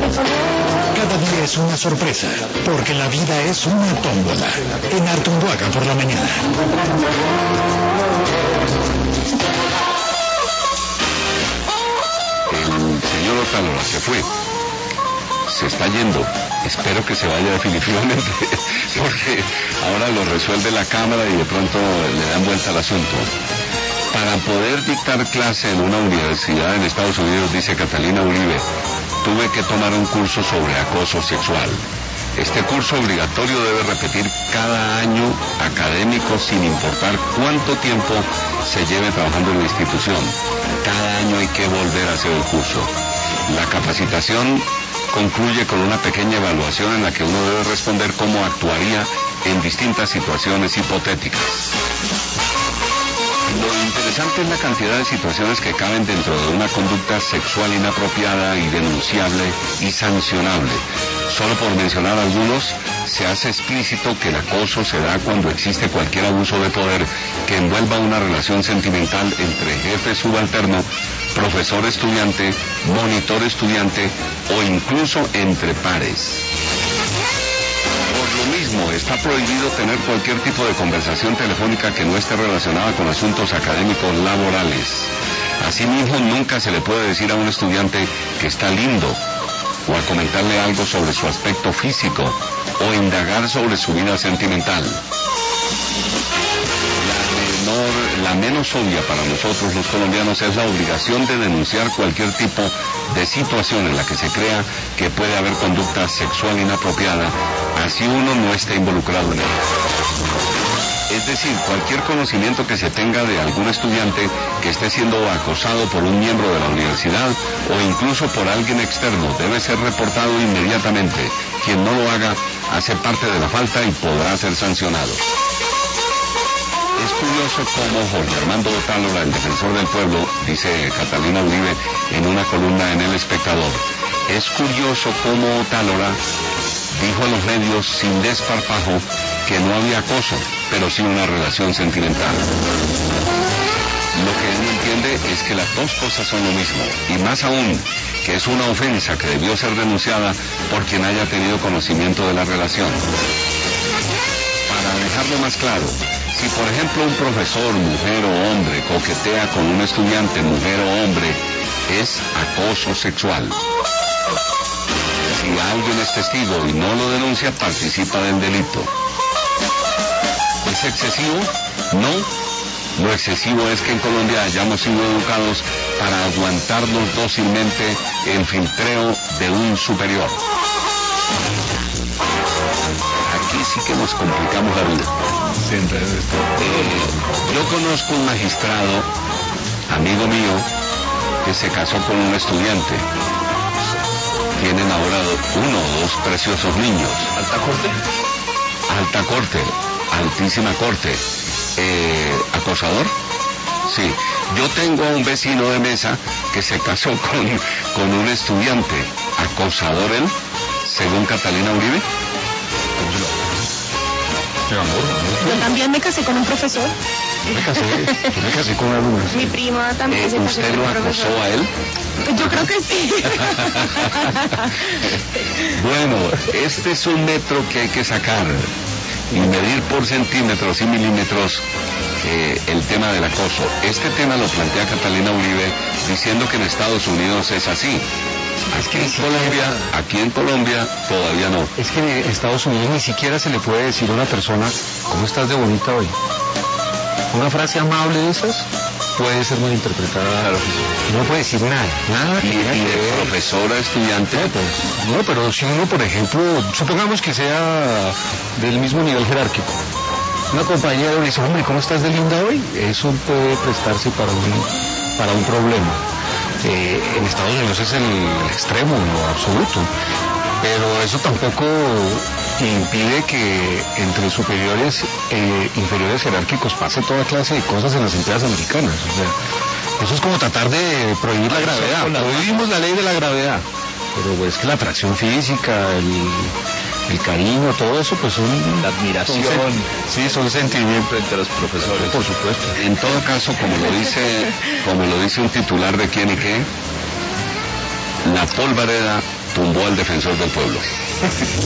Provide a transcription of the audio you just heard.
Cada día es una sorpresa, porque la vida es una tómbola. En Artunduaga por la mañana. El señor Otálora se fue. Se está yendo. Espero que se vaya definitivamente, porque ahora lo resuelve la Cámara y de pronto le dan vuelta al asunto. Para poder dictar clase en una universidad en Estados Unidos, dice Catalina Uribe, tuve que tomar un curso sobre acoso sexual. Este curso obligatorio debe repetir cada año académico sin importar cuánto tiempo se lleve trabajando en la institución. Cada año hay que volver a hacer el curso. La capacitación concluye con una pequeña evaluación en la que uno debe responder cómo actuaría en distintas situaciones hipotéticas. Lo interesante es la cantidad de situaciones que caben dentro de una conducta sexual inapropiada y denunciable y sancionable. Solo por mencionar algunos, se hace explícito que el acoso se da cuando existe cualquier abuso de poder que envuelva una relación sentimental entre jefe subalterno, profesor-estudiante, monitor-estudiante o incluso entre pares. Por lo mismo, está prohibido tener cualquier tipo de conversación telefónica que no esté relacionada con asuntos académicos laborales. Asimismo, nunca se le puede decir a un estudiante que está lindo, o a comentarle algo sobre su aspecto físico, o indagar sobre su vida sentimental. La menos obvia para nosotros los colombianos es la obligación de denunciar cualquier tipo de situación en la que se crea que puede haber conducta sexual inapropiada, así uno no esté involucrado en ella. Es decir, cualquier conocimiento que se tenga de algún estudiante que esté siendo acosado por un miembro de la universidad o incluso por alguien externo debe ser reportado inmediatamente. Quien no lo haga hace parte de la falta y podrá ser sancionado. Es curioso cómo Jorge Armando Otálora, el defensor del pueblo, dice Catalina Uribe en una columna en El Espectador, es curioso cómo Otálora dijo a los medios sin desparpajo que no había acoso, pero sí una relación sentimental. Lo que él no entiende es que las dos cosas son lo mismo, y más aún, que es una ofensa que debió ser denunciada por quien haya tenido conocimiento de la relación. Para dejarlo más claro, si por ejemplo un profesor, mujer o hombre, coquetea con un estudiante, mujer o hombre, es acoso sexual. Si alguien es testigo y no lo denuncia, participa del delito. ¿Es excesivo? No. Lo excesivo es que en Colombia hayamos sido educados para aguantarnos dócilmente el filtreo de un superior. Aquí sí que nos complicamos la vida. Yo conozco un magistrado, amigo mío, que se casó con un estudiante. Tienen ahora uno o dos preciosos niños. ¿Alta corte? Alta corte, altísima corte. ¿Acosador? Sí. Yo tengo a un vecino de mesa que se casó con un estudiante. ¿Acosador él? Según Catalina Uribe. Yo también me casé con un profesor. Yo me casé con una alumna. Mi prima también se casó ¿Usted con lo un acosó profesor. a él? Yo creo que sí. Bueno, este es un metro que hay que sacar y medir por centímetros y milímetros el tema del acoso. Este tema lo plantea Catalina Uribe diciendo que en Estados Unidos es así. Aquí en Colombia todavía no. Es que en Estados Unidos ni siquiera se le puede decir a una persona, ¿cómo estás de bonita hoy? Una frase amable de esas puede ser mal interpretada. Claro. No puede decir nada que Y tenga que de ver. profesor a estudiante. No, pero si uno, por ejemplo, supongamos que sea del mismo nivel jerárquico. Una compañera le dice, hombre, ¿cómo estás de linda hoy? Eso puede prestarse para un problema. En Estados Unidos es el extremo, lo absoluto. Pero eso tampoco impide que entre superiores e inferiores jerárquicos pase toda clase de cosas en las empresas americanas. O sea, eso es como tratar de prohibir la gravedad. Prohibimos la ley de la gravedad. Pero es que la atracción física, el cariño, todo eso, pues son... La admiración. Sí, son sentimientos entre los profesores. Por supuesto. En todo caso, como lo dice un titular de Quién y Qué, la polvareda tumbó al defensor del pueblo.